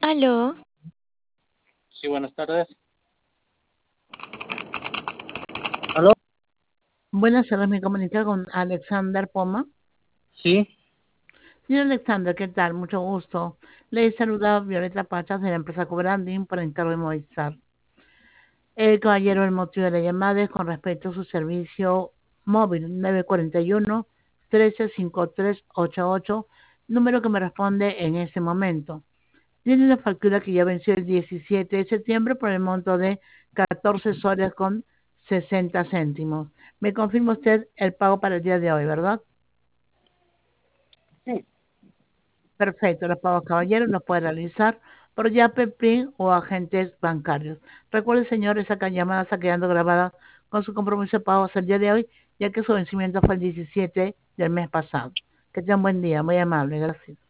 Aló, Sí, buenas tardes. Buenas tardes, me comunica con Alexander Poma. Sí, Señor Alexander, ¿qué tal? Mucho gusto. Le saluda Violeta Pachas de la empresa Cobranding por encargo de Movistar. Caballero, el motivo de la llamada es con respecto a su servicio móvil 941-135388, número que me responde en este momento. Tiene una factura que ya venció el 17 de septiembre por el monto de 14 soles con 60 céntimos. Me confirma usted el pago para el día de hoy, ¿verdad? sí. Perfecto, los pagos caballeros los puede realizar por Yape, PRIN o agentes bancarios. Recuerde, señor, esa llamada está quedando grabada con su compromiso de pagos el día de hoy, ya que su vencimiento fue el 17 del mes pasado. Que tenga un buen día, muy amable, gracias.